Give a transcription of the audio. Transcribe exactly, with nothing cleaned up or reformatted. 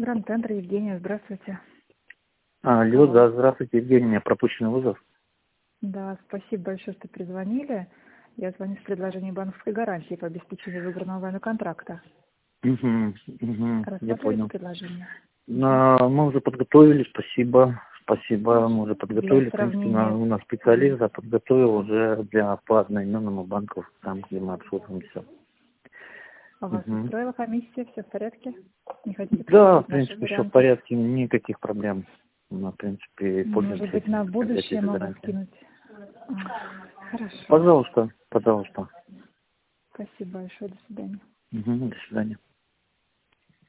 Гранд-центр, Евгения, здравствуйте. А, алло, да, здравствуйте, Евгений, у меня пропущенный вызов. Да, спасибо большое, что перезвонили. Я звоню с предложением банковской гарантии по обеспечению выбранного вами контракта. Угу, угу, я Рассматриваете понял. предложение? На, мы уже подготовили, спасибо, спасибо, мы уже Для подготовили, в принципе, на, сравнения. у нас специалист да, подготовил уже для по одноименному банку, там, где мы обслуживаем все. А вас Угу. устроила комиссия, все в порядке? Не хотите Да, в посмотреть наши принципе, все в варианты? порядке, никаких проблем. Мы, в принципе, Может пользуемся быть, на этим, как будущее этой можно гарантией. скинуть? А, Хорошо. Пожалуйста, пожалуйста. Спасибо большое. До свидания. Угу, до свидания.